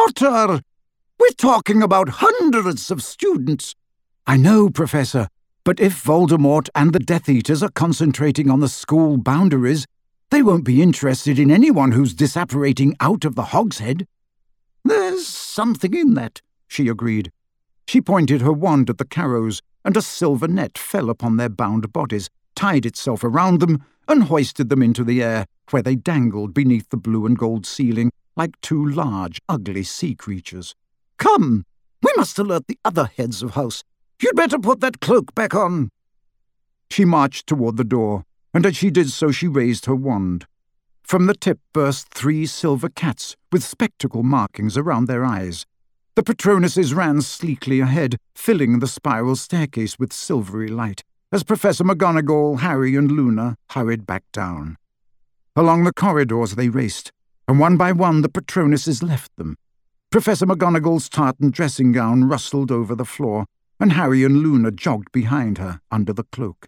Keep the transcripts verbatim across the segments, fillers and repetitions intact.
Potter! We're talking about hundreds of students. I know, Professor, but if Voldemort and the Death Eaters are concentrating on the school boundaries, they won't be interested in anyone who's disapparating out of the hogshead. There's something in that, she agreed. She pointed her wand at the Carrows, and a silver net fell upon their bound bodies, tied itself around them, and hoisted them into the air, where they dangled beneath the blue and gold ceiling like two large, ugly sea creatures. Come, we must alert the other heads of house. You'd better put that cloak back on. She marched toward the door, and as she did so she raised her wand. From the tip burst three silver cats with spectacle markings around their eyes. The Patronuses ran sleekly ahead, filling the spiral staircase with silvery light, as Professor McGonagall, Harry, and Luna hurried back down. Along the corridors they raced, and one by one the Patronuses left them. Professor McGonagall's tartan dressing gown rustled over the floor, and Harry and Luna jogged behind her under the cloak.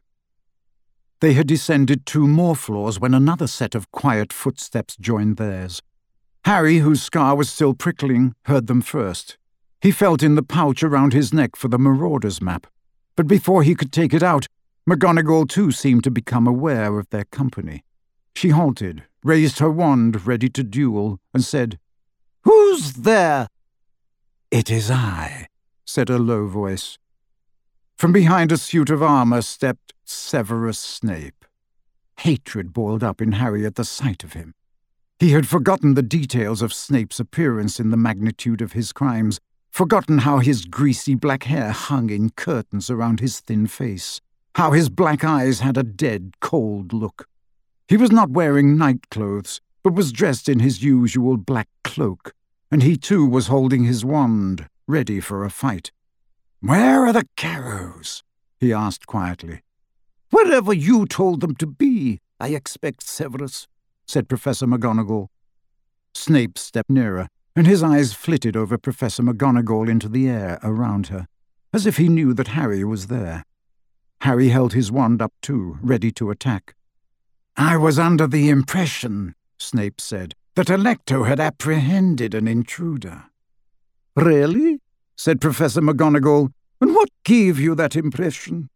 They had descended two more floors when another set of quiet footsteps joined theirs. Harry, whose scar was still prickling, heard them first. He felt in the pouch around his neck for the Marauders map, but before he could take it out, McGonagall too seemed to become aware of their company. She halted, raised her wand ready to duel, and said, "Who's there?" "It is I," said a low voice. From behind a suit of armour stepped Severus Snape. Hatred boiled up in Harry at the sight of him. He had forgotten the details of Snape's appearance in the magnitude of his crimes, forgotten how his greasy black hair hung in curtains around his thin face, how his black eyes had a dead, cold look. He was not wearing night clothes, but was dressed in his usual black cloak, and he too was holding his wand, ready for a fight. "Where are the Carrows?" he asked quietly. "Wherever you told them to be, I expect, Severus," said Professor McGonagall. Snape stepped nearer, and his eyes flitted over Professor McGonagall into the air around her, as if he knew that Harry was there. Harry held his wand up too, ready to attack. "I was under the impression," Snape said, "that Alecto had apprehended an intruder." "Really?" said Professor McGonagall. "And what gave you that impression?"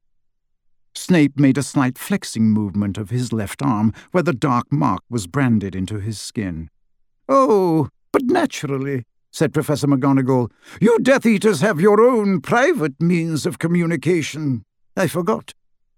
Snape made a slight flexing movement of his left arm, where the dark mark was branded into his skin. "Oh, but naturally," said Professor McGonagall. "You Death Eaters have your own private means of communication. I forgot."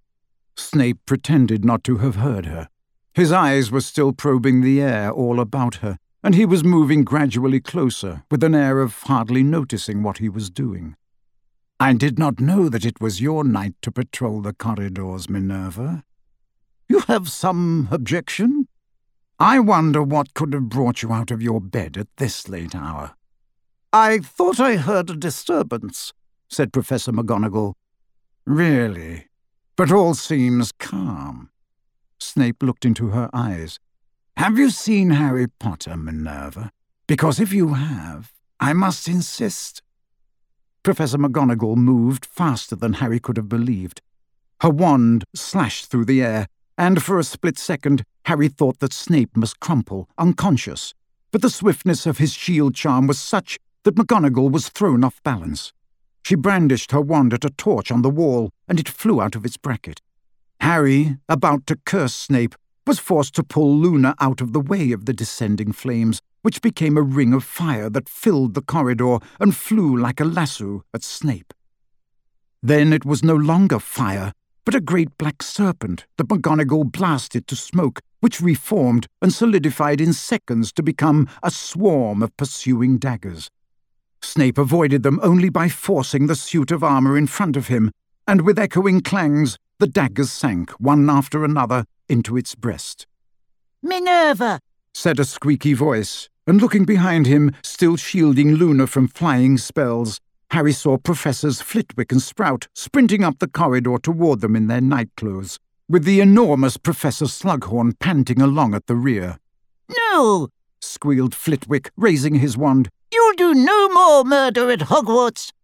Snape pretended not to have heard her. His eyes were still probing the air all about her, and he was moving gradually closer, with an air of hardly noticing what he was doing. "I did not know that it was your night to patrol the corridors, Minerva." "You have some objection?" "I wonder what could have brought you out of your bed at this late hour." "I thought I heard a disturbance," said Professor McGonagall. "Really? But all seems calm." Snape looked into her eyes. "Have you seen Harry Potter, Minerva? Because if you have, I must insist." Professor McGonagall moved faster than Harry could have believed. Her wand slashed through the air, and for a split second Harry thought that Snape must crumple, unconscious. But the swiftness of his shield charm was such that McGonagall was thrown off balance. She brandished her wand at a torch on the wall, and it flew out of its bracket. Harry, about to curse Snape, was forced to pull Luna out of the way of the descending flames, which became a ring of fire that filled the corridor and flew like a lasso at Snape. Then it was no longer fire, but a great black serpent that McGonagall blasted to smoke, which reformed and solidified in seconds to become a swarm of pursuing daggers. Snape avoided them only by forcing the suit of armour in front of him, and with echoing clangs the daggers sank, one after another, into its breast. "Minerva!" said a squeaky voice, and looking behind him, still shielding Luna from flying spells, Harry saw Professors Flitwick and Sprout sprinting up the corridor toward them in their nightclothes, with the enormous Professor Slughorn panting along at the rear. "No!" squealed Flitwick, raising his wand. "You'll do no more murder at Hogwarts!"